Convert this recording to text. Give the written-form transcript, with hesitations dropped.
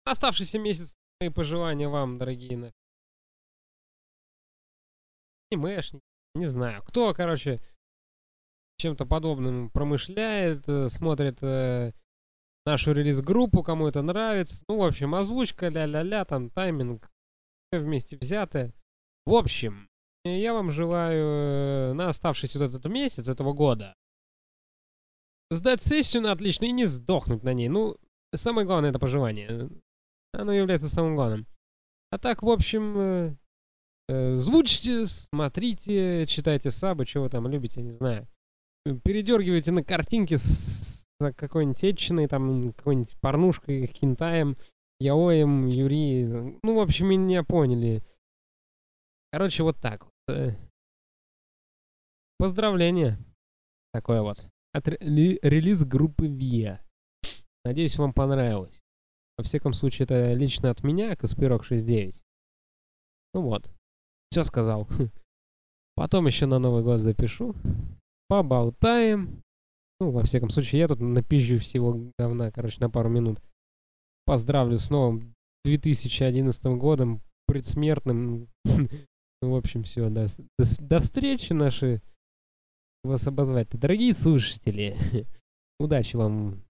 Оставшийся месяц мои пожелания вам, дорогие анимешники. Не знаю, кто, короче, чем-то подобным промышляет, смотрит нашу релиз-группу, кому это нравится. Ну, в общем, озвучка, ля-ля-ля, там тайминг, всё вместе взятое. В общем, я вам желаю на оставшийся вот этот месяц этого года сдать сессию на отлично и не сдохнуть на ней. Ну, самое главное это пожелание. Оно является самым главным. А так, в общем, звучите, смотрите, читайте сабы, чего вы там любите, не знаю. Передергивайте на картинки с какой-нибудь этчиной, там, какой-нибудь порнушкой, хентаем, яоем, юри. Ну, в общем, меня поняли. Короче, вот так вот. Поздравление. Такое вот. От релиз группы VIA. Надеюсь, вам понравилось. Во всяком случае, это лично от меня, Каспирок 69. Ну вот. Все сказал. Потом еще на Новый год запишу. Поболтаем. Ну, во всяком случае, я тут напизжу всего говна, короче, на пару минут. Поздравлю с новым 2011 годом, предсмертным. В общем, все. До встречи, наши вас обозвать-то. Дорогие слушатели, удачи вам